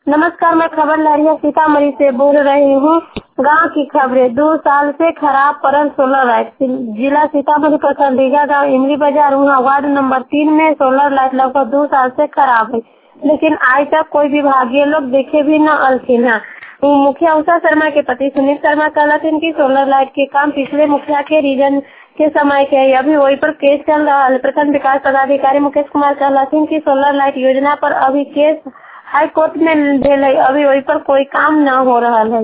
नमस्कार, मैं खबर लहरिया सीतामढ़ी से बोल रही हूँ। गांव की खबरें। 2 साल से खराब पड़ल सोलर लाइट। जिला सीतामढ़ी प्रखंड रीगा गाँव इमली बाजार वहाँ वार्ड नंबर 3 में सोलर लाइट लगभग 2 साल से खराब है, लेकिन आज तक कोई विभागीय लोग देखे भी न अलथिन है। मुखिया उषा शर्मा के पति सुनील शर्मा कहलथिन की सोलर लाइट के काम पिछले मुखिया के रीजन के समय के है, अभी वही पर केस चल रहा है। प्रखंड विकास पदाधिकारी मुकेश कुमार कहलथिन की सोलर लाइट योजना पर अभी केस हाई कोर्ट में भेल है, अभी वही पर कोई काम न हो रहा है।